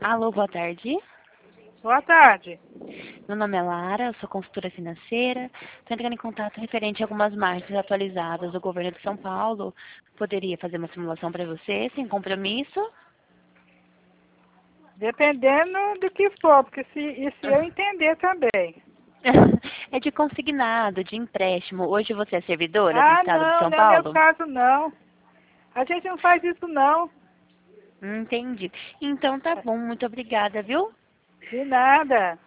Alô, boa tarde. Boa tarde. Meu nome é Lara, eu sou consultora financeira. Estou entrando em contato referente a algumas margens atualizadas do governo de São Paulo. Poderia fazer uma simulação para você, sem compromisso? Dependendo do que for, porque se eu entender também. É de consignado, de empréstimo. Hoje você é servidora do Ah, Estado de não, São não é meu Paulo? caso não. A gente não faz isso não. Entendi. Então tá bom, muito obrigada, viu? De nada.